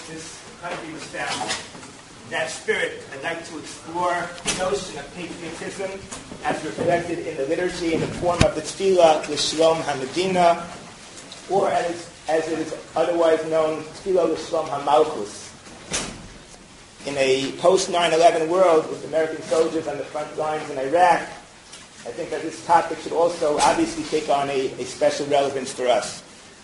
this country was founded. In that spirit, I'd like to explore the notion of patriotism as reflected in the liturgy in the form of the Tefillah L'Shalom HaMedina, or as it is otherwise known, Tefillah L'Shalom HaMalchus. In a post-9/11 world with American soldiers on the front lines in Iraq, I think that this topic should also obviously take on a special relevance for us.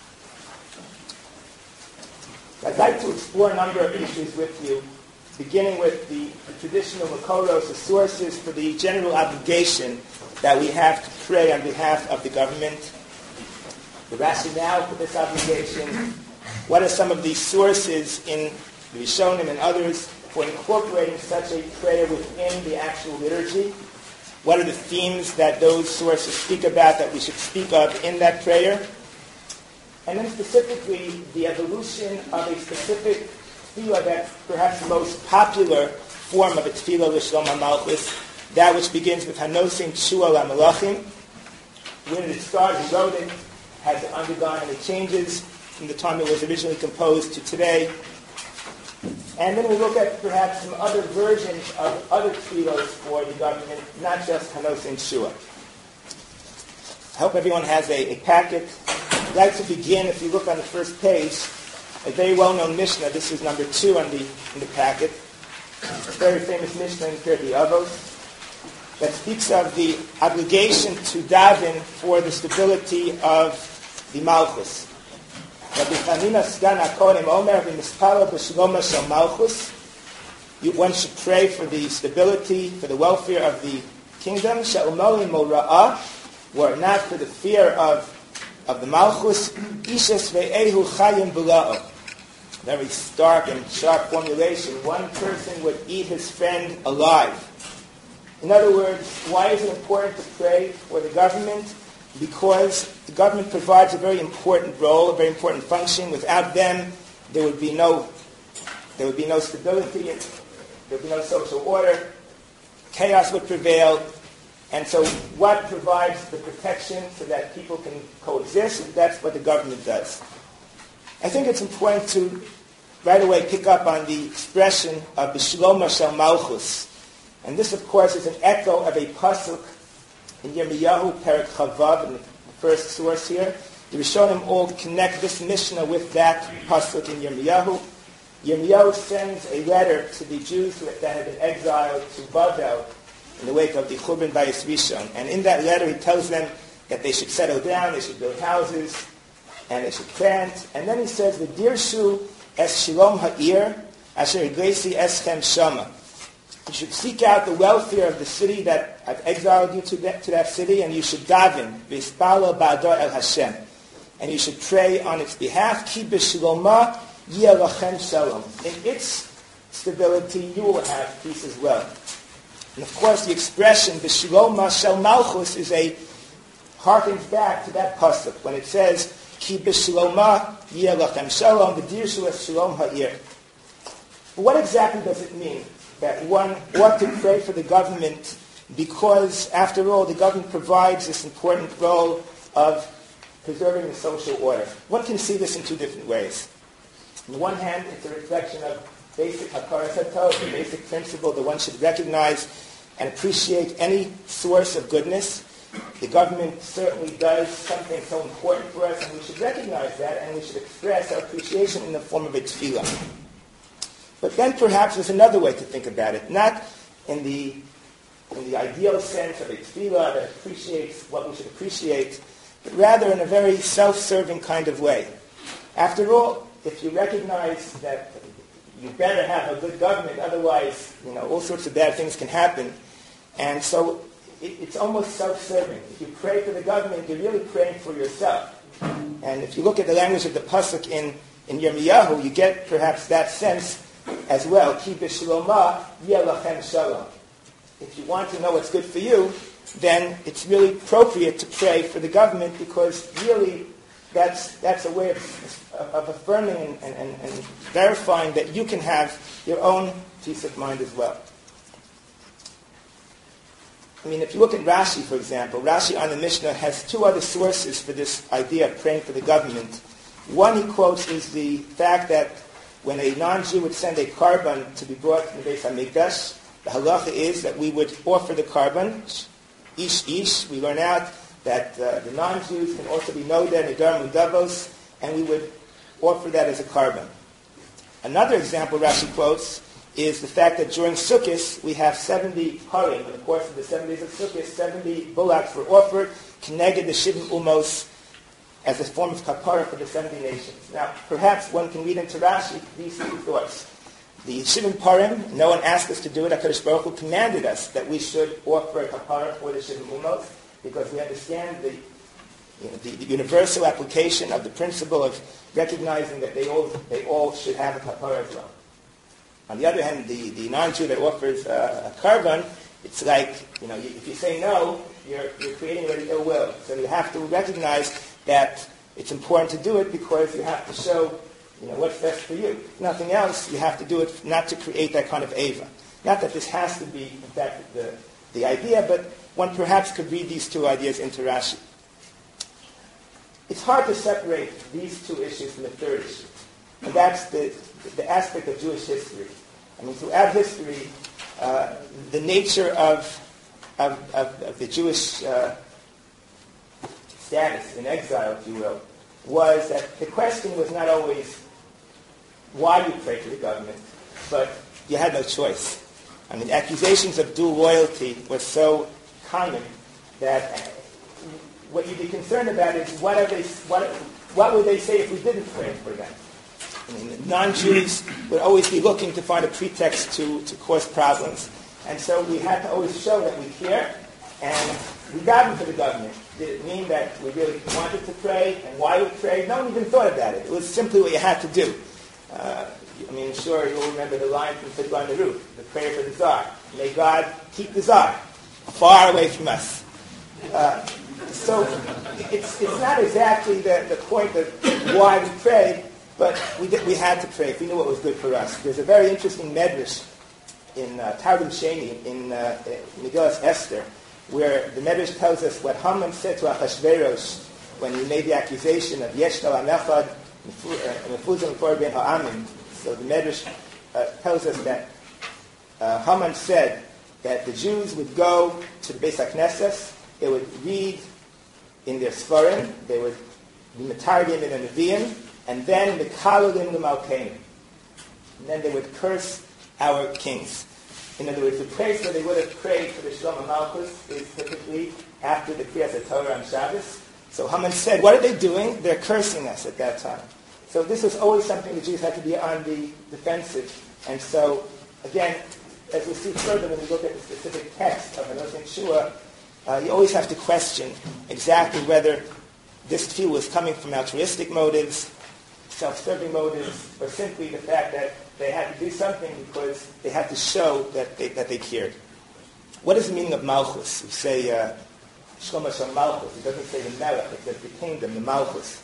I'd like to explore a number of issues with you, beginning with the traditional Makoros, the sources for the general obligation that we have to pray on behalf of the government, the rationale for this obligation, what are some of the sources in the Rishonim and others for incorporating such a prayer within the actual liturgy, what are the themes that those sources speak about that we should speak of in that prayer, and then specifically the evolution of a specific tefillah that's perhaps the most popular form of a tefillah L'Shalom HaMalchus, that which begins with Hanosim Tshua LaMelachim. When it started, who wrote it, has undergone any changes from the time it was originally composed to today. And then we'll look at perhaps some other versions of other tefillahs for the government, not just Hanosim Tshua. I hope everyone has a packet. I'd like to begin, if you look on the first page, a very well-known Mishnah. This is number 2 in the packet. A very famous Mishnah in Pirkei Avos that speaks of the obligation to daven for the stability of the Malchus. One should pray for the stability, for the welfare of the kingdom, or not for the fear of the Malchus. Very stark and sharp formulation. One person would eat his friend alive. In other words, why is it important to pray for the government? Because the government provides a very important role, a very important function. Without them, there would be no stability, there would be no social order, chaos would prevail. And so what provides the protection so that people can coexist? That's what the government does. I think it's important to right away pick up on the expression of B'Shloma Shel Malchus. And this, of course, is an echo of a pasuk in Yirmiyahu, Perek Chavav, in the first source here. The Rishonim all connect this Mishnah with that pasuk in Yirmiyahu. Yirmiyahu sends a letter to the Jews that had been exiled to Bavel in the wake of the Churban Bayis Rishon. And in that letter he tells them that they should settle down, they should build houses, and they should plant. And then he says, V'dirshu es Shalom ha'ir, asher iglesi eschem shama. You should seek out the welfare of the city that I've exiled you to that city, and you should daven, v'hispalo ba'ador el Hashem. And you should pray on its behalf, ki b'shloma yeh lachem shalom. In its stability, you will have peace as well. And of course, the expression, b'shloma shel malchus, is harkens back to that pasuk, when it says, ki b'shloma yeh lachem shalom, v'dirshu es shalom ha'ir. But what exactly does it mean that one ought to pray for the government, because, after all, the government provides this important role of preserving the social order? One can see this in 2 different ways. On the one hand, it's a reflection of basic hakaras hatov, the basic principle that one should recognize and appreciate any source of goodness. The government certainly does something so important for us, and we should recognize that, and we should express our appreciation in the form of a tefillah. But then perhaps there's another way to think about it, not in the ideal sense of a tefillah that appreciates what we should appreciate, but rather in a very self-serving kind of way. After all, if you recognize that you better have a good government, otherwise, all sorts of bad things can happen. And so it's almost self-serving. If you pray for the government, you're really praying for yourself. And if you look at the language of the pasuk in Yirmiyahu, you get perhaps that sense as well. Ki b'shloma yeh lachem shalom. If you want to know what's good for you, then it's really appropriate to pray for the government, because really that's a way of affirming and verifying that you can have your own peace of mind as well. I mean, if you look at Rashi, for example, Rashi on the Mishnah has 2 other sources for this idea of praying for the government. One he quotes is the fact that when a non-Jew would send a korban to be brought to the Beis HaMikdash, the halacha is that we would offer the korban, ish. We learn out that the non-Jews can also be noda, nidar, mudavos, and we would offer that as a korban. Another example Rashi quotes is the fact that during Sukkot we have 70 harim. In the course of the 7 days of Sukkot, 70 bullocks were offered, connected the Shivim Umos, as a form of kapara for the 70 nations. Now, perhaps one can read into Rashi these two thoughts. The Shivim Parim, no one asked us to do it. HaKadosh Baruch Hu commanded us that we should offer a kapara for the Shivim Umos, because we understand the universal application of the principle of recognizing that they all should have a kapara as well. On the other hand, the non-Jew that offers a korban, it's like, if you say no, you're creating already ill will. So you have to recognize that it's important to do it because you have to show, what's best for you. If nothing else, you have to do it not to create that kind of ava. Not that this has to be, in fact, the idea, but one perhaps could read these two ideas into Rashi. It's hard to separate these two issues from the third issue, and that's the aspect of Jewish history. Throughout history, the nature of the Jewish status in exile, if you will, was that the question was not always why you pray to the government, but you had no choice. Accusations of dual loyalty were so common that what you'd be concerned about is what would they say if we didn't pray for them? Non-Jews would always be looking to find a pretext to cause problems. And so we had to always show that we care, and we got into the government. Did it mean that we really wanted to pray, and why we prayed? No one even thought about it. It was simply what you had to do. Sure, you'll remember the line from Fiddler on the Roof, the prayer for the Tsar. May God keep the Tsar far away from us. So it's not exactly the point of why we prayed, but we had to pray if we knew what was good for us. There's a very interesting medrash in Targum Sheni, in Megillas Esther, where the medrash tells us what Haman said to Achashverosh when he made the accusation of Yesh Tal HaMechad MefuzimFor Ben Ha'amim. So the medrash tells us that Haman said that the Jews would go to the Beis HaKnesses, they would read in their Sfarim, they would be Metargim in the Nevi'im, and then Mekalolim L'Malkeim. And then they would curse our kings. In other words, the place where they would have prayed for the Shalom HaMalchus is typically after the Kriyas HaTorah on Shabbos. So Haman said, what are they doing? They're cursing us at that time. So this was always something the Jews had to be on the defensive. And so, again, as we'll see further when we look at the specific text of Hanoch Shua, you always have to question exactly whether this tefillah was coming from altruistic motives, self-serving motives, or simply the fact that they had to do something because they had to show that they cared. What is the meaning of Malchus? We say Shlom Hashem Malchus. It doesn't say the Melech, it says the kingdom, the Malchus.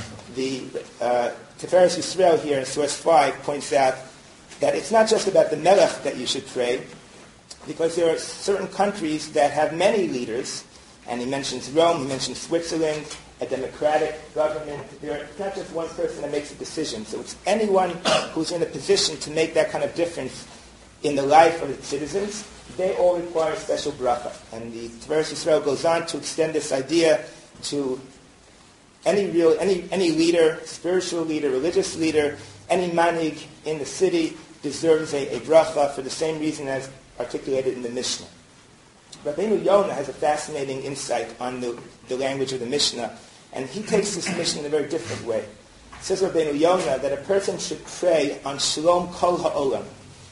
The Tiferes Yisrael here in source 5 points out that it's not just about the Melech that you should pray, because there are certain countries that have many leaders, and he mentions Rome, he mentions Switzerland, a democratic government. It's not just one person that makes a decision. So it's anyone who's in a position to make that kind of difference in the life of its citizens. They all require special bracha. And the Tiferes Yisrael goes on to extend this idea to any leader, spiritual leader, religious leader, any manig in the city deserves a bracha for the same reason as articulated in the Mishnah. Rabbeinu Yonah has a fascinating insight on the language of the Mishnah, and he takes this Mishnah in a very different way. It says Rabbeinu Yonah that a person should pray on Shalom Kol Ha'olam,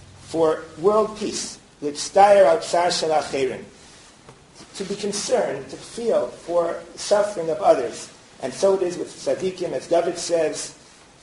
for world peace, l'tztayer al tsar shel acherim, to be concerned, to feel for the suffering of others. And so it is with tzaddikim, as David says,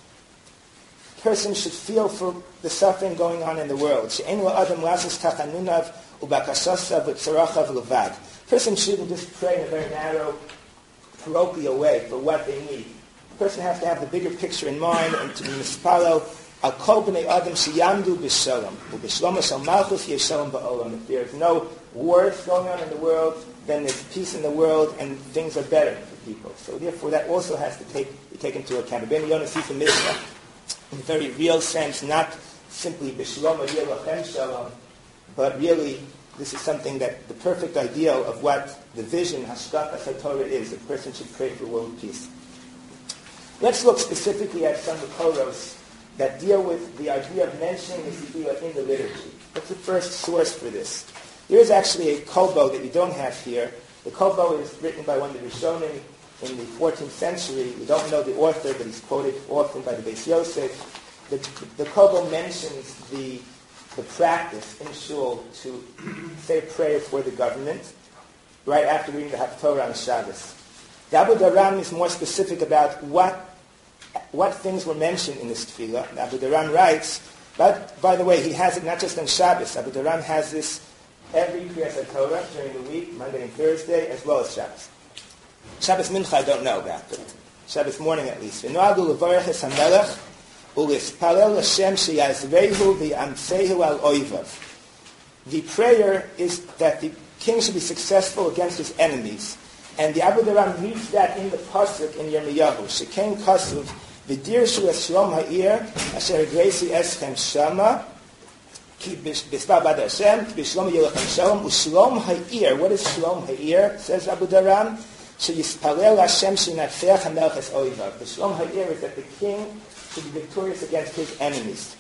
a person should feel for the suffering going on in the world. She'en la'adam lasas tachanunav ubakashasav v'tzarachav levad. A person shouldn't just pray in a very narrow, parochial way for what they need. A person has to have the bigger picture in mind and to be mispalo al kol b'nei adam sheyamdu b'shalom u'b'shlom shel malchus yeshalom ba'olam. If there's no wars going on in the world, then there's peace in the world and things are better for people. So therefore that also has to be taken into account. Rabbeinu Yonah sees the Mishnah in a very real sense, not simply B'Shalom Hayeh Lachem Shalom, but really this is something that the perfect ideal of what the vision, Hashkafas HaTorah is. A person should pray for world peace. Let's look specifically at some Makoros that deal with the idea of mentioning the tefillah in the liturgy. What's the first source for this? There is actually a kolbo that you don't have here. The kolbo is written by one of the Rishonim in the 14th century. We don't know the author, but he's quoted often by the Beis Yosef. The kolbo mentions the practice in shul to say prayer for the government right after reading the Haftorah on Shabbos. The Abu Daram is more specific about what things were mentioned in this tefillah. Abu Daram writes, but by the way, he has it not just on Shabbos. Abu Daram has this every Kriyas Torah during the week, Monday and Thursday, as well as Shabbos. Shabbos Mincha I don't know about, but Shabbos morning at least. The prayer is that the king should be successful against his enemies. And the Abu Daram reads that in the pasuk in Yirmiyahu. Shekain Kasuv, V'dirshu es Shlom ha'ir, asher greisi eschem shama, ki b'spa b'ad Hashem, b'shlom yelachem shalom, u'shlom ha'ir. What is Shlom ha'ir, says Abu Daram? Sheyispalel Hashem shenatzeach hamelech es oivav. The Shlom ha'ir is that the king should be victorious against his enemies.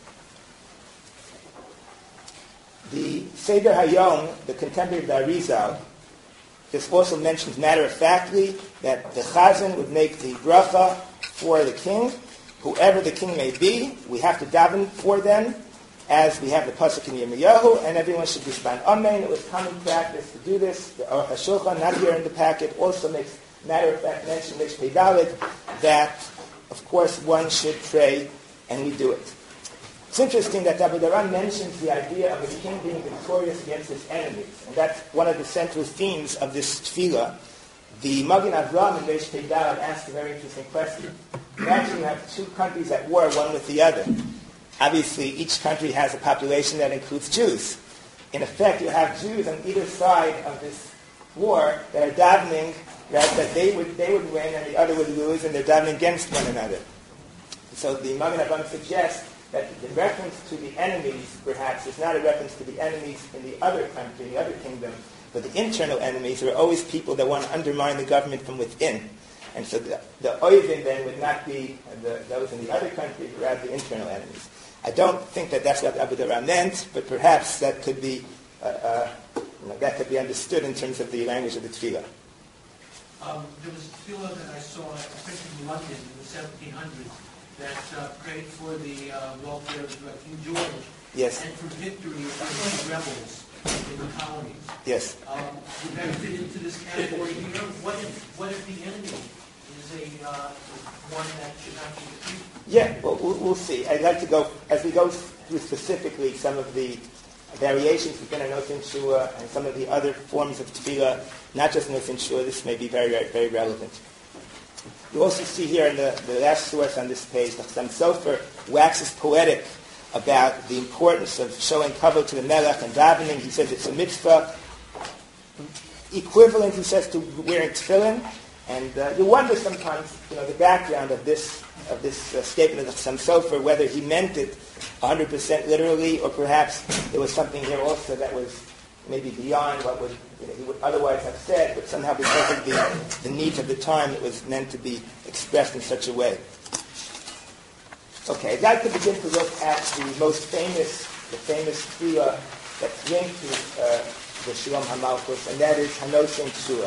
The Seder Hayom, the contemporary of the Arizal, this also mentions matter-of-factly that the Chazan would make the bracha for the king, whoever the king may be. We have to daven for them, as we have the pasuk in Yirmiyahu, and everyone should respond Amen. It was common practice to do this. The Aruch HaShulchan, not here in the packet, also makes matter-of-fact mention, Reish Pei Dalet, that, of course, one should pray, and we do it. It's interesting that Abu Daram mentions the idea of the king being victorious against his enemies. And that's one of the central themes of this tefillah. The Magen Avraham in Reish Pei Dalet asked a very interesting question. Imagine you have two countries at war, one with the other. Obviously, each country has a population that includes Jews. In effect, you have Jews on either side of this war that are davening that they would win and the other would lose, and they're davening against one another. So the Magen Avraham suggests that the reference to the enemies, perhaps, is not a reference to the enemies in the other country, in the other kingdom, but the internal enemies are always people that want to undermine the government from within. And so the oivin then would not be those in the other country, but rather the internal enemies. I don't think that that's what Abu Daram meant, but perhaps that could be understood in terms of the language of the tefillah. There was a tefillah that I saw, I think in London in the 1700s, that prayed for the welfare of King George, yes, and for victory against the rebels in the colonies. Yes. Would that fit into this category here? What if the enemy is one that should not be defeated? Yeah, well, we'll see. I'd like to go, as we go through specifically some of the variations within a Noten Shua and some of the other forms of tefillah, not just Noten Shua, this may be very, very, very relevant. You also see here in the last source on this page, the Chassam Sofer waxes poetic about the importance of showing kavod to the melech and davening. He says it's a mitzvah equivalent, he says, to wearing tefillin. And you wonder sometimes, the background of this statement of the Chassam Sofer, whether he meant it 100% literally, or perhaps there was something here also that was maybe beyond what he would otherwise have said, but somehow because of the needs of the time, it was meant to be expressed in such a way. Okay, I'd like to begin to look at the famous tefillah that's linked to the Shalom HaMalchus, and that is Hanosim Shua.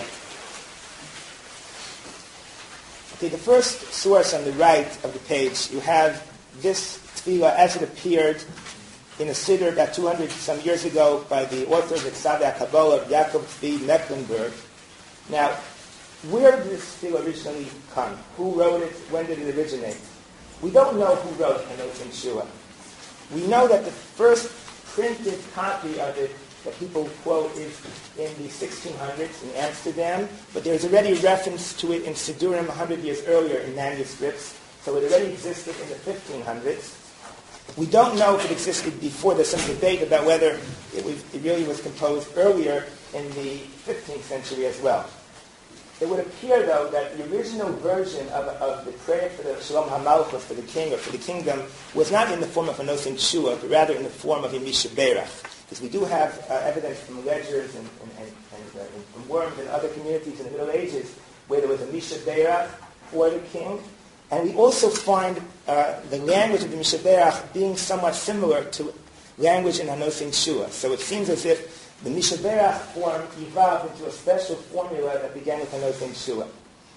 Okay, the first source on the right of the page, you have this tefillah as it appeared in a siddur about 200 some years ago by the author of the Ksavei HaKabbalah, Yaakov Tzvi Mecklenburg. Now, where did this tefillah originally come? Who wrote it? When did it originate? We don't know who wrote Hanosim Shua. We know that the first printed copy of it that people quote is in the 1600s in Amsterdam, but there's already a reference to it in Siddurim 100 years earlier in manuscripts, so it already existed in the 1500s. We don't know if it existed before. There's some debate about whether it really was composed earlier in the 15th century as well. It would appear, though, that the original version of the prayer for the Shalom HaMalchus, for the king or for the kingdom, was not in the form of Hanosin Shua, but rather in the form of Misha Berach. Because we do have evidence from ledgers and from Worms and other communities in the Middle Ages where there was a Misha Berach for the king. And we also find the language of the Misha Berach being somewhat similar to language in Hanosin Shua. So it seems as if the Misha Berach form evolved into a special formula that began with Hanosin Shua.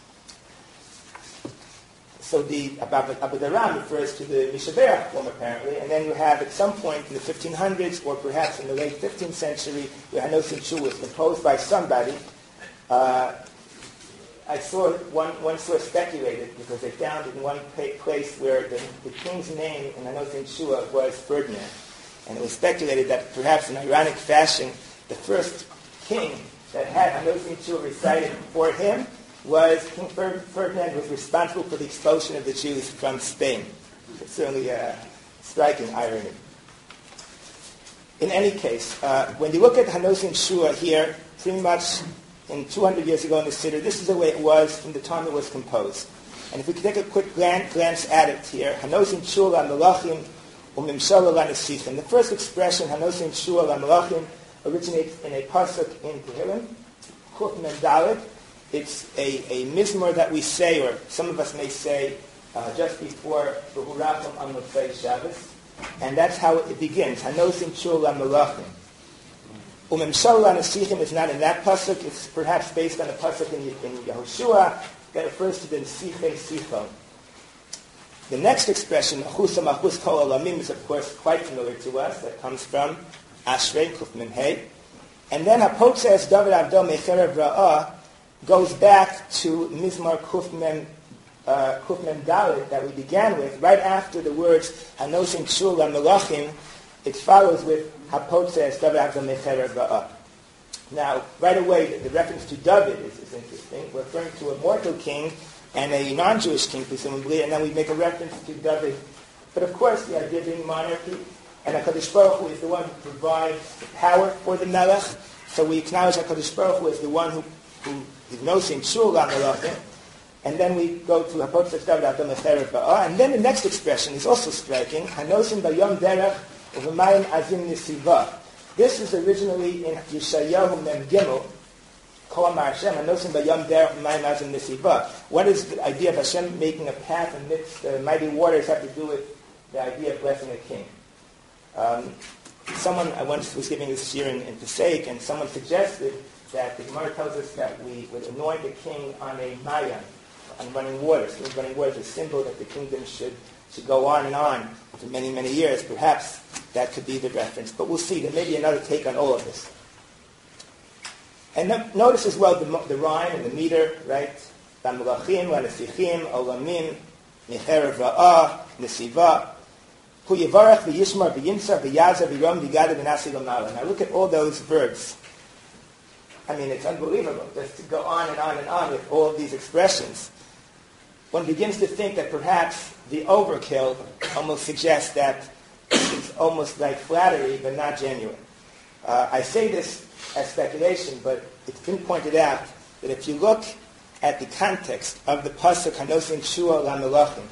So the Abudaram refers to the Misha Berach form apparently, and then you have at some point in the 1500s or perhaps in the late 15th century where Hanosin Shua was composed by somebody. I saw one source speculated because they found in one place where the king's name in Hanosin Shua was Ferdinand. And it was speculated that perhaps in ironic fashion, the first king that had Hanosin Shua recited for him was King Ferdinand, who was responsible for the expulsion of the Jews from Spain. It's certainly a striking irony. In any case, when you look at Hanosin Shua here, pretty much in 200 years ago in the Siddur, this is the way it was from the time it was composed. And if we could take a quick glance at it here, Hanosin Shua LaMelachim u'Mimshala LaNesichim. The first expression, Hanosin Shua LaMelachim, originates in a pasuk in Tehillim, Kuf Mem Daled. It's a mizmor that we say, or some of us may say, just before V'hurachim on Motzei Shabbos, and that's how it begins. Hanosin Shua LaMelachim. Umemshal LaNesichim is not in that pasuk. It's perhaps based on a pasuk in Yehoshua that refers to the Nesichei Sichon. The next expression, Achus HaMachus Kol Olamim, is of course quite familiar to us. That comes from Ashrei Kuf Mem Hey. And then Hapotzees David Avdo Mecherev Ra'ah goes back to Mizmar Kuf Mem Dalet that we began with. Right after the words Hanosin Shua LaMelachim, it follows with Hapotzees David Avdo Mecherev Ra'ah. Now, right away, the reference to David is interesting. We're referring to a mortal king and a non-Jewish king, presumably, and then we make a reference to David. But of course, the idea being monarchy, and HaKadosh Baruch Hu is the one who provides the power for the Melech, so we acknowledge HaKadosh Baruch Hu as the one who knows in Shul LaMelachim, and then we go to Hapotzees David Avdo Mecherev Ra'ah, and then the next expression is also striking, Hanosin Bayom Derech U'V'mayim Azim Nesiva. This is originally in Yeshayahu Mem Gimel, Kol Amar Hashem, Hanosin Bayom Derech U'Mayim Azim Nesiva. What is the idea of Hashem making a path amidst the mighty waters have to do with the idea of blessing a king? Someone, I once was giving this year in Pesach, and someone suggested that the Gemara tells us that we would anoint the king on a mayan, on running water. So running water is a symbol that the kingdom should go on for many, many years. Perhaps that could be the reference. But we'll see. There may be another take on all of this. And notice as well the rhyme and the meter, right? Lamulachim, Lanesichim, Olamim, Mecherev Ra'ah, Nesiva. Hu Yevarach v'Yishmar v'Yimsar v'Yazer v'Yom v'Gada v'Nasi L'Mala. Now look at all those verbs. I mean, it's unbelievable just to go on and on and on with all of these expressions. One begins to think that perhaps the overkill almost suggests that it's almost like flattery, but not genuine. I say this as speculation, but it's been pointed out that if you look at the context of the pasuk Hanosin Shua LaMelachim,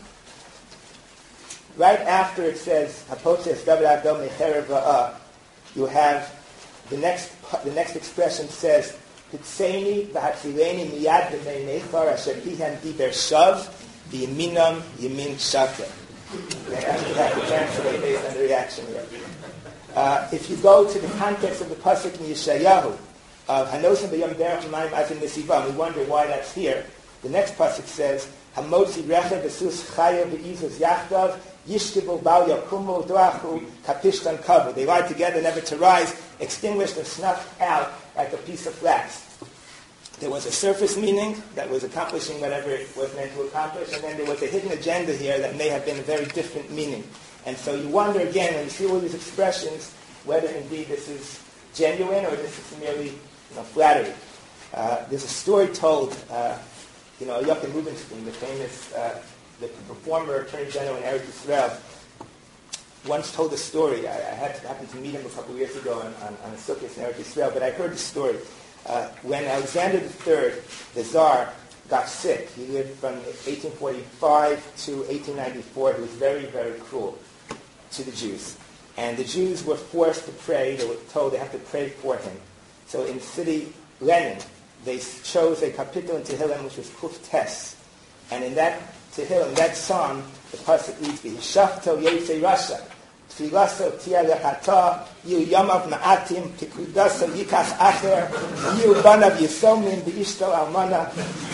right after it says Hapotzees David Avdo Mecherev Ra'ah, you have the next expression says Pitseini v'hatzileni miyad b'nei nechar asher hihem diber shav v'yaminam yamin shaker. I have to translate based on the reaction here. If you go to the context of the pasuk in Yeshayahu of Hanosin Bayom Derech U'Mayim Azim Nesiva, we wonder why that's here. The next pasuk says Hamotzi Rechev v'sus Chayev v'Izus Yachdav Yishkibu Bal Yakumu Doachu Kapishtan Kavu. They lie together, never to rise, extinguished and snuffed out like a piece of flax. There was a surface meaning that was accomplishing whatever it was meant to accomplish, and then there was a hidden agenda here that may have been a very different meaning. And so you wonder again, when you see all these expressions, whether indeed this is genuine or this is merely flattery. There's a story told, Joachim Rubinstein, the famous the former Attorney General in Eretz Yisrael, once told a story. I happened to meet him a couple of years ago on a sukkah in Eretz Yisrael, but I heard the story. when Alexander III, the Tsar, got sick, he lived from 1845 to 1894, he was very, very cruel to the Jews. And the Jews were forced to pray. They were told they have to pray for him. So in the city Lenin, they chose a kapitel in Tehillim which was Kuf Tes. And in that Tehillim, that psalm, the pasuk reads, "V'hishafto yetze rasha, tfilaso tia lechata, yu yamav ma'atim, tikudaso yikach acher, yu banav yisomim, v'ishto almana,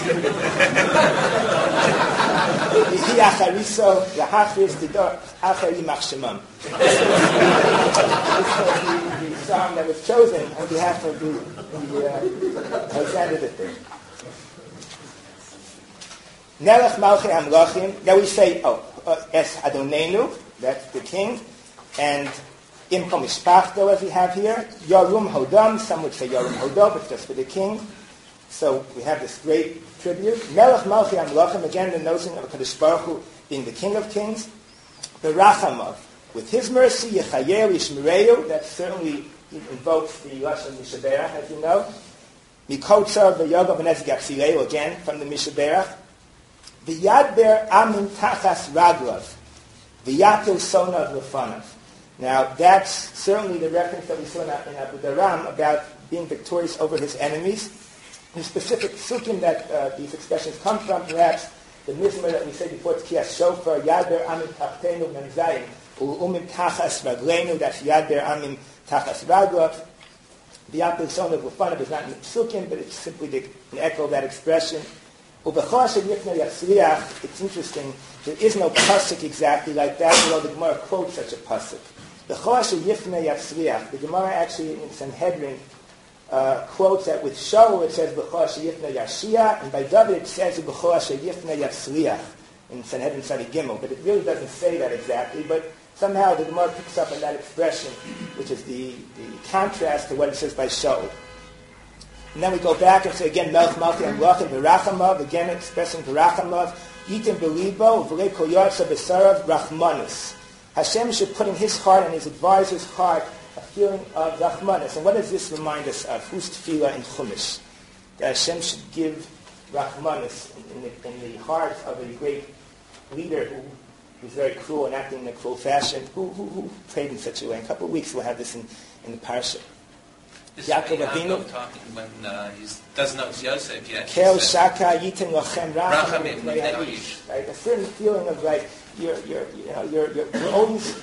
v'hi achariso, v'hachris tidor, acher yimach shemam." This was the psalm that was chosen on behalf of the Alexander III. Nelech Malchei Hamlachim. Now we say, Es Adonenu, that's the king, and Imkom Mishpachto, as we have here. Yarum Hodam, some would say Yarum Hodo, but just for the king. So we have this great tribute. Melech Malchei Hamlachim, again the notion of Kadosh Baruch Hu being the King of Kings. Berachamav, with his mercy, Yechayer Yishmereu, that certainly invokes the Lashon Mishaberach, as you know. Mikotza V'Yogav V'Nezek Yatzileu, again from the Mishaberach. V'yadber amin tachas raglav, v'yatil sonav lefanav. Now, that's certainly the reference that we saw in Abu Dharam about being victorious over his enemies. The specific psukim that these expressions come from, perhaps the mizmor that we said before, Tkiyas Shofar, yadber amin tachtenu memzayim, u'umim tachas raglenu, that's yadber amin tachas raglav. V'yatil sonav lefanav is not in the psukim, but it's simply an echo of that expression. It's interesting, there is no pasuk exactly like that, although the Gemara quotes such a pasuk. The Gemara actually in Sanhedrin quotes that with Shaul it says and by David it says in Sanhedrin Sadi Gimel, but it really doesn't say that exactly, but somehow the Gemara picks up on that expression, which is the contrast to what it says by Shaul. And then we go back and say again, Melech Malchei Hamlachim V'Rachamav, again expressing V'Rachamav, Yitim Belibo, V'lei Kol Yartza B'Sarav Rachmanus. Hashem should put in his heart and his advisor's heart a feeling of Rachmanus. And what does this remind us of? Who's tefillah in Chumash? That Hashem should give Rachmanus in the heart of a great leader who was very cruel and acting in a cruel fashion. Who prayed in such a way? In a couple of weeks we'll have this in the parsha. This Yaakov Avinu talking when he doesn't know it's Yosef yet. Kel shaka yitin lachem rachamim. Right, a certain feeling of like you're always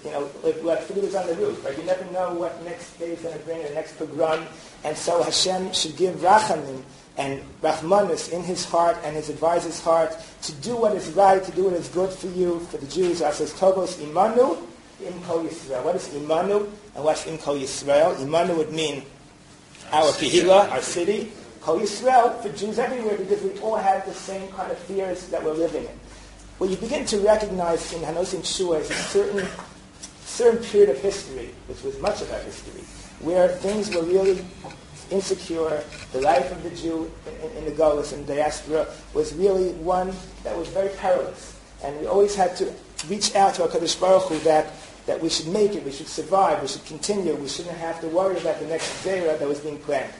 like figures on the roof. Right, you never know what next day is going to bring, the next pogrom, and so Hashem should give rachamim and rachmanus in his heart and his advisor's heart to do what is right, to do what is good for you, for the Jews. As says Tovos Imanu. Im Kol Yisrael. What is Imanu and what's Im Kol Yisrael? Imanu would mean our Kehillah, our city. Kol Yisrael for Jews everywhere because we all have the same kind of fears that we're living in. What you begin to recognize in Hanosim Shua is a certain period of history, which was much of our history, where things were really insecure. The life of the Jew in the Golus and diaspora was really one that was very perilous. And we always had to reach out to HaKadosh Baruch Hu that we should make it, we should survive, we should continue, we shouldn't have to worry about the next zera that was being planned.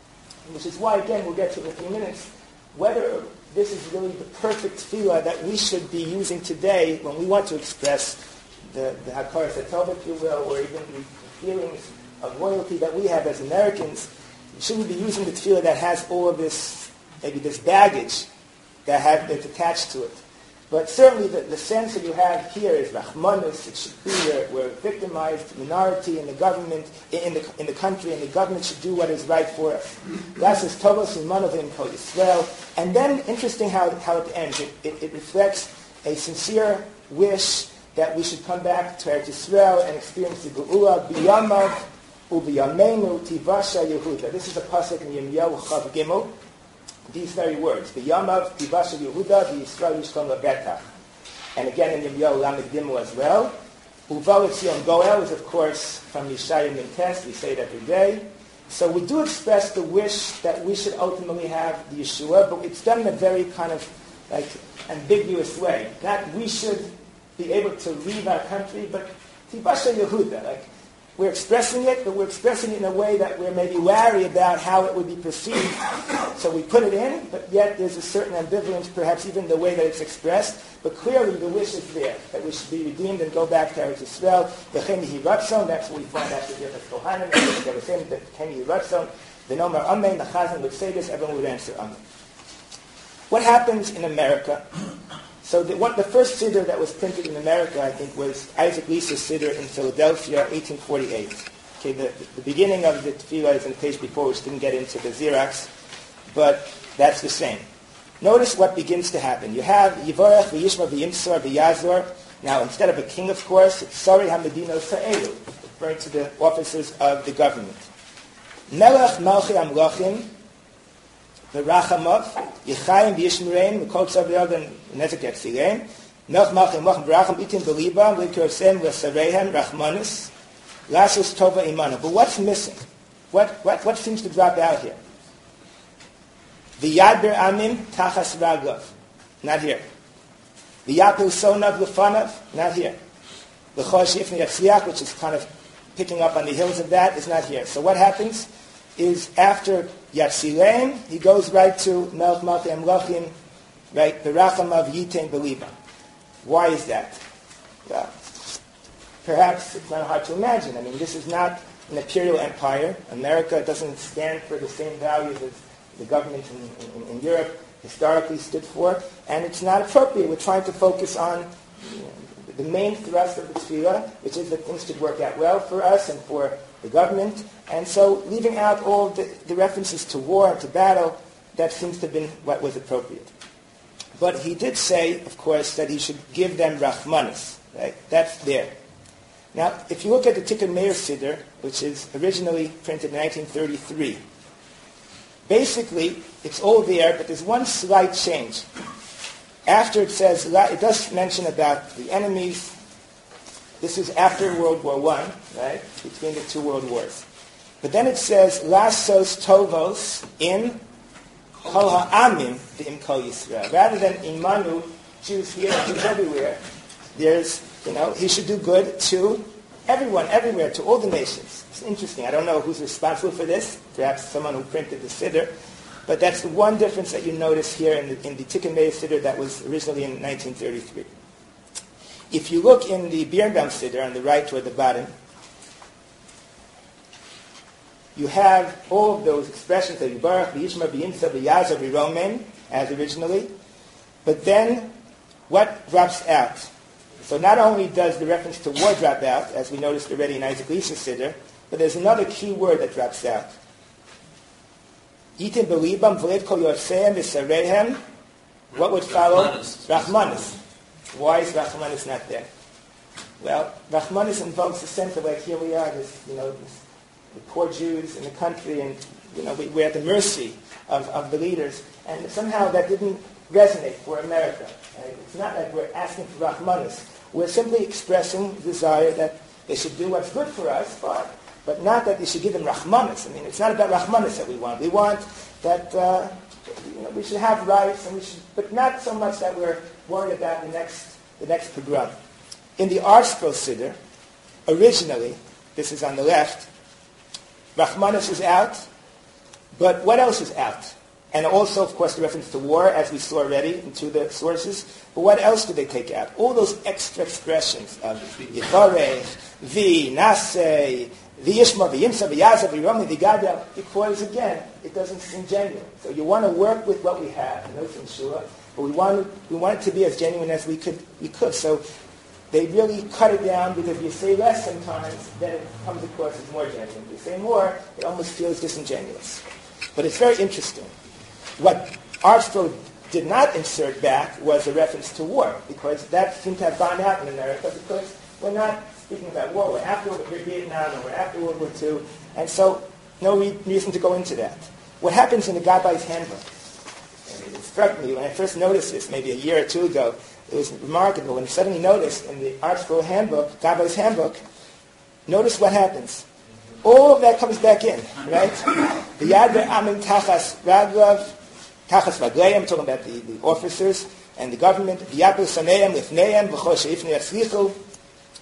Which is why, again, we'll get to in a few minutes, whether this is really the perfect tefillah that we should be using today when we want to express the Hakaras HaTov, if you will, or even the feelings of loyalty that we have as Americans. Shouldn't we be using the tefillah that has all of this, maybe this baggage that's attached to it? But certainly the sense that you have here is Rachmanus. It should be we're a victimized minority in the government, in the country, and the government should do what is right for us. That's as Tovos Imanovim Kol Yisrael. And then, interesting how it ends. It reflects a sincere wish that we should come back to Eretz Yisrael and experience the Geula B'Yamav U'B'Yameinu Tivasha Yehuda. This is a pasuk in Yirmiyahu Chav Gimel. These very words, V'yamav Tivasha Yehuda V'Yisrael Yishkom Lebetach. And again in Yirmiyahu Lamed Gimel as well. Uval Etzion Goel is of course from Yeshaya Mintes. We say it every day. So we do express the wish that we should ultimately have the Yeshua, but it's done in a very kind of like ambiguous way. Not we should be able to leave our country, but Tivasha Yehuda, like we're expressing it, but we're expressing it in a way that we're maybe wary about how it would be perceived. So we put it in, but yet there's a certain ambivalence, perhaps even in the way that it's expressed. But clearly the wish is there, that we should be redeemed and go back to Eretz Yisrael. V'chen yehi ratzon, that's what we find after Birchas Kohanim. They were saying that v'chen yehi ratzon. The Nomer Amen, the Chazan would say this, everyone would answer Amen. What happens in America? So the first siddur that was printed in America, I think, was Isaac Lisa's siddur in Philadelphia, 1848. Okay, the beginning of the tefillah is on the page before, which didn't get into the Xerox, but that's the same. Notice what begins to happen. You have Yivorech v'yishma v'yimsor v'yazor. Now, instead of a king, of course, it's Sari HaMedino Sa'elu, referring to the officers of the government. Melech Malchi Amlochim V'Rachamov Yichayim V'Yishmerein V'Kol Tzav V'Yod Nezek Yatzilein Melech Malchi Amlochim V'Racham Itim B'Liba V'Kirosem V'Sareihem Rachmanis Lasus Tova Imanu. But what's missing? What seems to drop out here? V'Yad Ber Amim Tachas Raglav. Not here. V'Yapil Sonav L'Fanav. Not here. L'Chol Shifnei Yatzliach, which is kind of picking up on the heels of that, is not here. So what happens is after Yatzileim, he goes right to Melech Malchi Amlochim, right, Beracham of Yitain Beliba. Why is that? Well, perhaps it's not hard to imagine. I mean, this is not an imperial empire. America doesn't stand for the same values as the government in Europe historically stood for, and it's not appropriate. We're trying to focus on the main thrust of the tefillah, which is that things should work out well for us and for the government. And so leaving out all the references to war and to battle, that seems to have been what was appropriate. But he did say, of course, that he should give them Rachmanis. Right? That's there. Now, if you look at the Tikkun Meir Siddur, which is originally printed in 1933, basically, it's all there, but there's one slight change. After it says, it does mention about the enemies. This is after World War I, right? Between the two world wars. But then it says, Lasos Tovos in Kol Ha'amim V'im Kol Yisrael. Rather than Imanu, Jews here, Jews everywhere, there's, he should do good to everyone, everywhere, to all the nations. It's interesting. I don't know who's responsible for this. Perhaps someone who printed the Siddur. But that's the one difference that you notice here in the Tikkun Meir Siddur that was originally in 1933. If you look in the Birnbaum Siddur on the right toward the bottom, you have all of those expressions of Yibarach, V'yishma, V'yimsa, V'yaza, V'romen, as originally. But then, what drops out? So not only does the reference to war drop out, as we noticed already in Isaac Lisa's Siddur, but there's another key word that drops out. Yitim belibam v'lev kol yoseim v'sareihem. What would follow? Rachmanis. Why is Rachmanis not there? Well, Rachmanis invokes a sense of like, here we are, the poor Jews in the country, and we're at the mercy of the leaders, and somehow that didn't resonate for America. Right? It's not like we're asking for Rachmanis. We're simply expressing desire that they should do what's good for us, but not that they should give them Rachmanis. I mean, it's not about Rachmanis that we want. We want that we should have rights, but not so much that we're worried about the next pogrom. In the ArtScroll Siddur, originally, this is on the left, Rachmanis is out, but what else is out? And also, of course, the reference to war, as we saw already in two of the sources. But what else did they take out? All those extra expressions of Yivarech, Vi, Naseh, V'yishma, V'yimsa, V'yaza, V'romi, V'gadel, because, again, it doesn't seem genuine. So you want to work with what we have, no censure, but we want it to be as genuine as we could. So they really cut it down, because if you say less sometimes, then it comes across as more genuine. If you say more, it almost feels disingenuous. But it's very interesting. What ArtScroll did not insert back was a reference to war, because that seemed to have gone out in America, because we're not speaking about war. We're after Vietnam, and we're after World War II, and so no reason to go into that. What happens in the Gabai's Handbook? It struck me when I first noticed this, maybe a year or two ago. It was remarkable when I suddenly noticed in the ArtScroll Handbook, Gabai's Handbook, notice what happens. All of that comes back in, right? The Yad Amin Tachas Raglav, Tachas Ragleim, talking about the officers and the government. The Yapil Saneim Lifneim, V'chol She'ifnei Yatzlichu,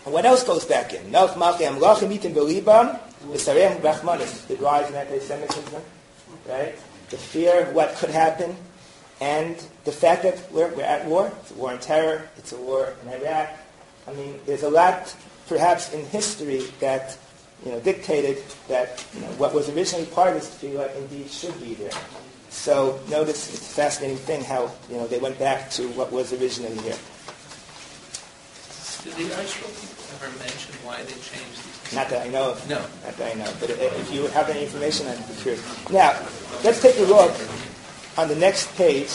And what else goes back in? Melch Malchei Amlachim Itim B'Libam V'Sareim Rachmanis. The rise in anti-Semitism, right? The fear of what could happen, and the fact that we're at war. It's a war on terror. It's a war in Iraq. I mean, there's a lot, perhaps, in history that dictated that what was originally part of this tefillah indeed should be there. So notice it's a fascinating thing how they went back to what was originally here. Did the Archbishop ever mention why they changed these? Not that I know of. No. Not that I know. But if you have any information, I'd be curious. Now, let's take a look on the next page.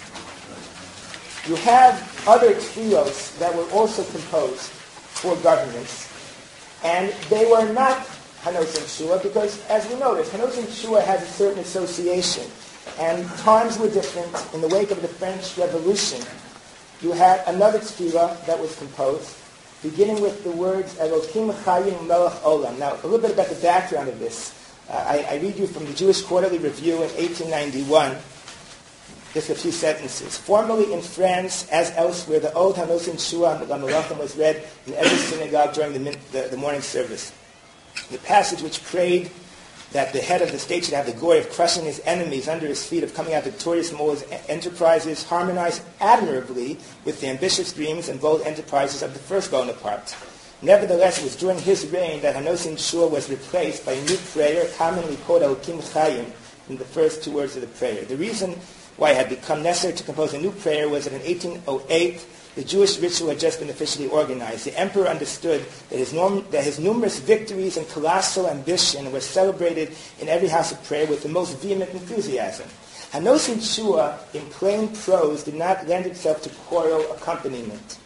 You have other tefillos that were also composed for governments, and they were not Hanosim Shua because, as we noticed, Hanosim Shua has a certain association, and times were different. In the wake of the French Revolution, you had another tefillah that was composed, beginning with the words Elokim Chayim Melech Olam. Now, a little bit about the background of this. I read you from the Jewish Quarterly Review in 1891. Just a few sentences. Formerly in France, as elsewhere, the old Hanosim Shua L'Malachim was read in every synagogue during the morning service. The passage which prayed that the head of the state should have the glory of crushing his enemies under his feet, of coming out victorious from all his enterprises, harmonized admirably with the ambitious dreams and bold enterprises of the first Bonaparte. Nevertheless, it was during his reign that Hanosim Shua was replaced by a new prayer, commonly called Elokim Chayim, in the first two words of the prayer. The reason why it had become necessary to compose a new prayer was that in 1808, the Jewish ritual had just been officially organized. The emperor understood that his numerous victories and colossal ambition were celebrated in every house of prayer with the most vehement enthusiasm. Hanosim Shua, in plain prose, did not lend itself to choral accompaniment.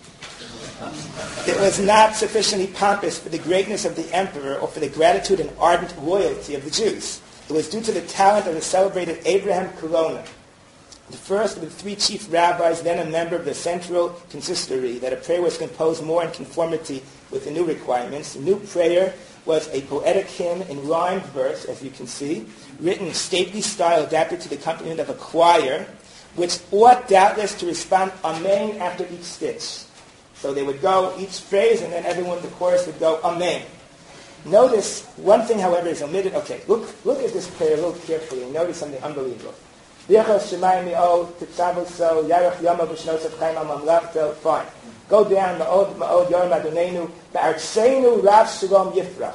It was not sufficiently pompous for the greatness of the emperor or for the gratitude and ardent loyalty of the Jews. It was due to the talent of the celebrated Abraham Colonna, the first of the three chief rabbis, then a member of the central consistory, that a prayer was composed more in conformity with the new requirements. The new prayer was a poetic hymn in rhymed verse, as you can see, written in stately style, adapted to the accompaniment of a choir, which ought doubtless to respond amen after each stitch. So they would go each phrase, and then everyone in the chorus would go amen. Notice, one thing, however, is omitted. Okay, look at this prayer a little carefully, and notice something unbelievable. Fine. Go down. Ma'od Yom Adonenu Ba'artzeinu Rav Shalom Yifrach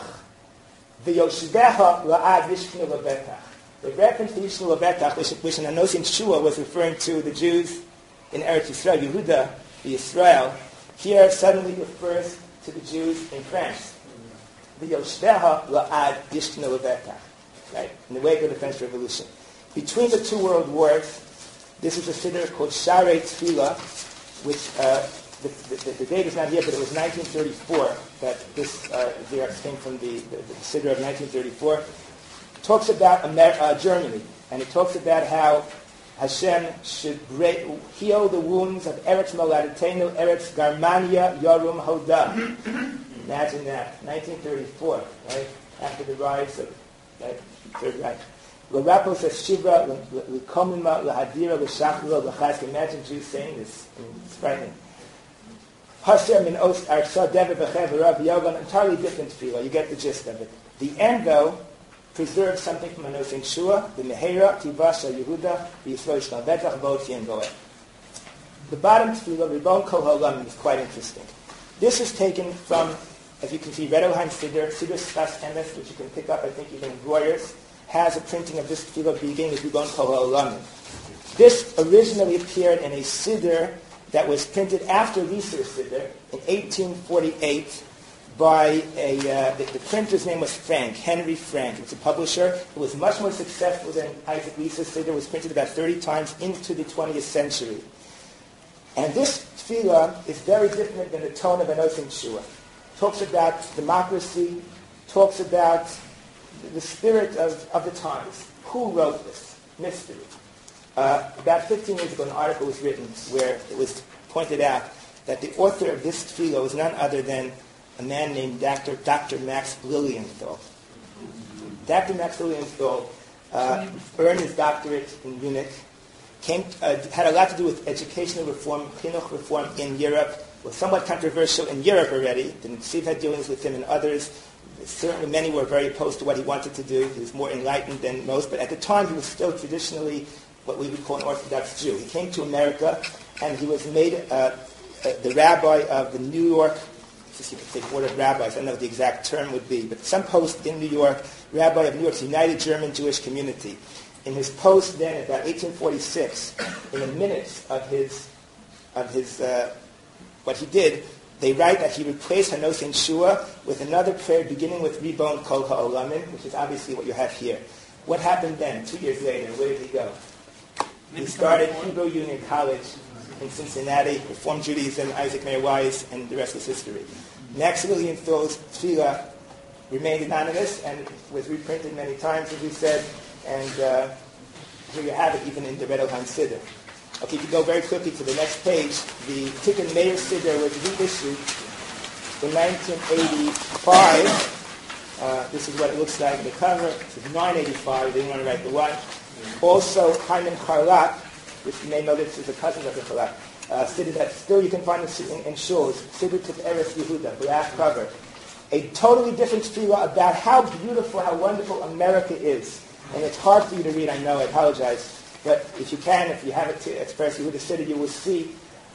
V'Yoshedecha La'ad Yishkinu Lebetach. The reference to Yishkinu Lebetach, which in Hanosim Shua was referring to the Jews in Eretz Yisrael, Yehuda, the Israel, here suddenly refers to the Jews in France. V'Yoshedecha La'ad Yishkinu Lebetach. Right? In the wake of the French Revolution. Between the two world wars, this is a siddur called Sharei Tefillah, which the date is not here, but it was 1934 that this Xerox came from the siddur of 1934. It talks about Germany, and it talks about how Hashem should heal the wounds of Eretz Moladetenu, Eretz Garmania, Yorum Hoda. Imagine that, 1934, right? After the rise of Third Reich. L'rapos Shivra, l'komima, l'hadira, l'shachla, l'chaz. Imagine Jews saying this. It's frightening. Hashem min ost arsa dever v'chev v'rav yogan. Entirely different tefillah. You get the gist of it. The end, though, preserves something from Hanosim Shua, the Mehera, Tivasha, Yehuda, the Yisrael Shkal Betach, Voti, and Goel. The bottom tefillah, Ribon Kol Ha'olam, is quite interesting. This is taken from, as you can see, Red Oheim Siddur Sfas Emes, which you can pick up, I think, even in Royers, has a printing of this tefillah beginning with Ribon Kol Ha'olam. This originally appeared in a siddur that was printed after Lieser Siddur in 1848 by the printer's name was Frank, Henry Frank. It was a publisher. It was much more successful than Isaac Lieser's siddur. It was printed about 30 times into the 20th century. And this tefillah is very different than the tone of Hanosim Shua. Talks about democracy, talks about the spirit of the times. Who wrote this? Mystery. About 15 years ago, an article was written where it was pointed out that the author of this tefillah was none other than a man named Dr. Max Lilienthal. Dr. Max Lilienthal earned his doctorate in Munich, had a lot to do with educational reform, chinuch reform in Europe, was somewhat controversial in Europe already. The Nesiv had dealings with him and others. Certainly many were very opposed to what he wanted to do. He was more enlightened than most, but at the time he was still traditionally what we would call an Orthodox Jew. He came to America and he was made the rabbi of the New York, you could say board of rabbis, I don't know what the exact term would be, but some post in New York, rabbi of New York's United German Jewish Community. In his post then, about 1846, in the minutes of his what he did, they write that he replaced Hanosin Shua with another prayer beginning with Ribon Kol Ha'olamin, which is obviously what you have here. What happened then, 2 years later? Where did he go? He started Hebrew Union College in Cincinnati, Reformed Judaism, Isaac Mayer Wise, and the rest is history. Maximilian Thurl's Tefillah remained anonymous and was reprinted many times, as we said, and here you have it, even in the Red Ohan Siddur. Okay, if you go very quickly to the next page, the Tikkun Meir Siddur was reissued in 1985. This is what it looks like in the cover. This is 985. They didn't want to write the one. Also, Hyman Charlap, which you may know this is a cousin of the Charlap, Siddur that still you can find in shuls, Siddur Tiferes Yehuda, black cover. A totally different tefillah about how beautiful, how wonderful America is. And it's hard for you to read, I know, I apologize. But if you can, if you have it to express Yehuda Siddur, you will see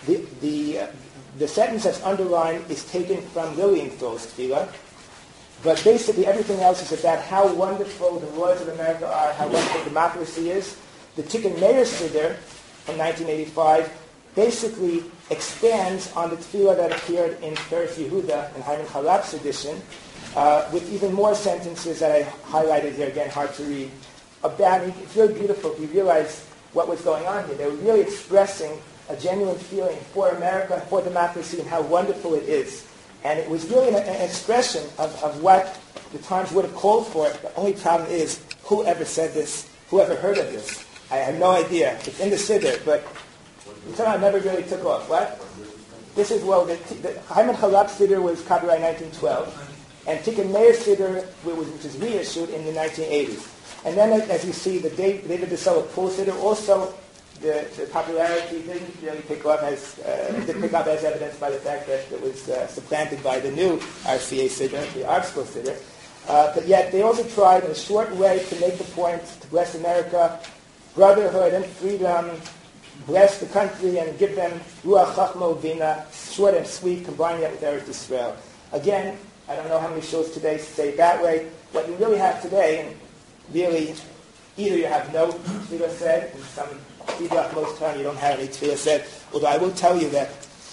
the sentence that's underlined is taken from Lilienthal's tefillah. But basically everything else is about how wonderful the laws of America are, how wonderful democracy is. The Tikkun Meir Siddur from 1985 basically expands on the tefillah that appeared in Tiferes Yehuda in Hyman Charlap's edition, with even more sentences that I highlighted here, again, hard to read, about, it's really beautiful if you realize what was going on here. They were really expressing a genuine feeling for America, for democracy, and how wonderful it is. And it was really an expression of what the times would have called for. The only problem is, who ever said this? Who ever heard of this? I have no idea. It's in the Siddur, but somehow it never really took off. What? This is, well, the Hyman Charlap Siddur was copyright 1912, and Tikkun Meir Siddur, which is reissued in the 1980s. And then, as you see, the David DeSola Pool Siddur, also the popularity didn't really pick up as evidenced by the fact that it was supplanted by the new RCA Siddur, the Art School Siddur. But yet, they also tried in a short way to make the point to bless America, brotherhood and freedom, bless the country and give them Ruach Chachma Vina, short and sweet, combining that with Eretz Yisrael. Again, I don't know how many shows today say it that way. What you really have today, and really, either you have no tefillah said, in some feedback most time you don't have any tefillah said, although I will tell you that,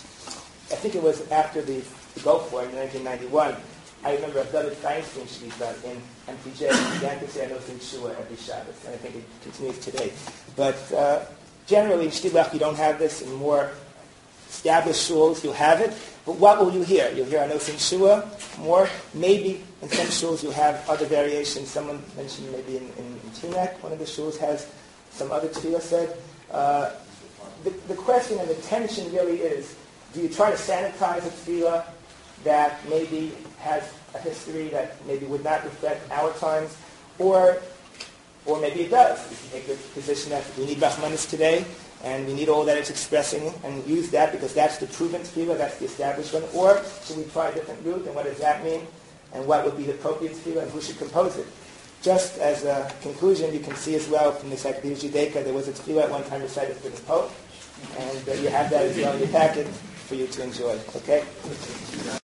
I think it was after the Gulf War in 1991, I remember David Feinstein Shmita in MTJ began to say Hanosin Shua every Shabbos, and I think it continues today. But generally, in Shtibach, you don't have this. In more established shuls, you'll have it. But what will you hear? You'll hear Hanosin Shua more. Maybe in some shuls you'll have other variations. Someone mentioned maybe in Teaneck, one of the shuls has some other tefillah said. The question and the tension really is, do you try to sanitize a tefillah that maybe has a history that maybe would not reflect our times, or maybe it does. You can take the position that we need Rachmanis today, and we need all that it's expressing, and use that because that's the proven tefillah, that's the established one, or should we try a different route, and what does that mean, and what would be the appropriate tefillah, and who should compose it. Just as a conclusion, you can see as well from the Encyclopedia Judaica, there was a tefillah at one time recited for the Pope, and you have that as well in your packet for you to enjoy. Okay?